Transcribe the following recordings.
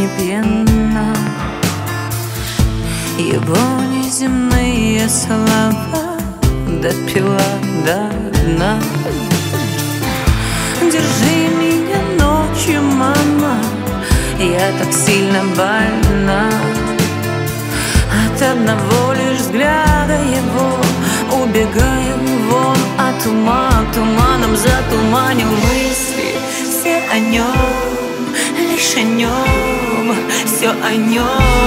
пьяна. Его неземные слова допила до дна. Держи меня ночью, мама, я так сильно больна. От одного лишь взгляда его убегаю вон от ума. Туманом затуманил мысли, все о нем, лишь о нем, все о нем.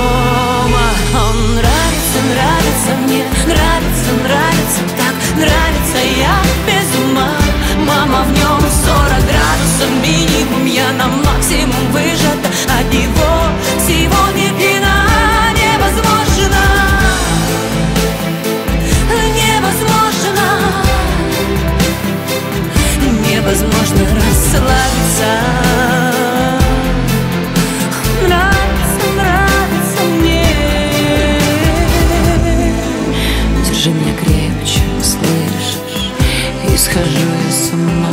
Он нравится, нравится мне, нравится, нравится так, нравится, я без ума. Мама, в нем 40 градусов минимум, я на максимум выжата. От него сегодня пьяна. Невозможно, невозможно, невозможно расслабиться. Нравится, нравится мне. Держи меня крепче, слышишь? И схожу я с ума.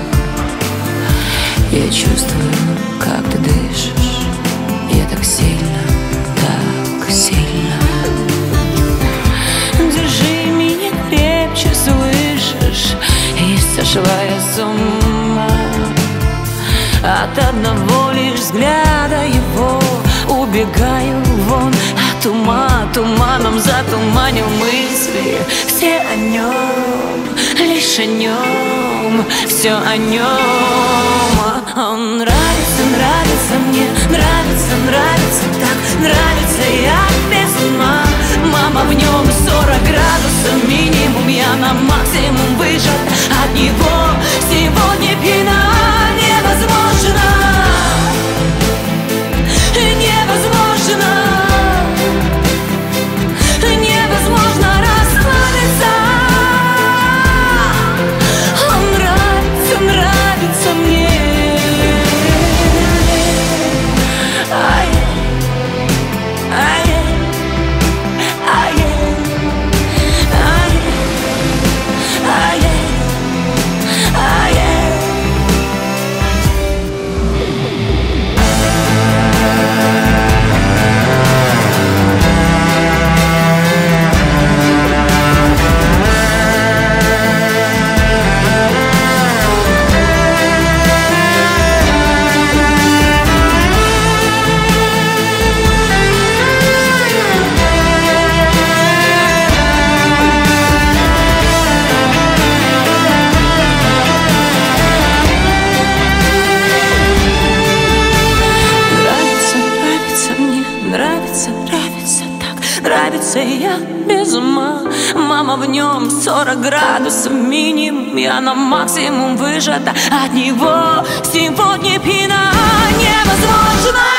Я чувствую, как ты дышишь. Я так сильно, так сильно. Держи меня крепче, слышишь? И сошла я с ума. От одного лишь взгляда его убегаю вон от ума. Туманом затуманил мысли, все о нем, лишь о нем, все о нем. Он нравится, нравится мне, нравится, нравится так, нравится, я без ума. Мама, в нем 40 градусов минимум, я на максимум выжата. От него сегодня пьяна. Невозможно, невозможно, невозможно расслабиться. Он нравится, нравится мне. Ай, ай, ай, ай, ай, ай. Нравится, нравится так, нравится, я без ума. Мама, в нем 40 градусов минимум, я на максимум выжата. От него сегодня пьяна. Невозможно.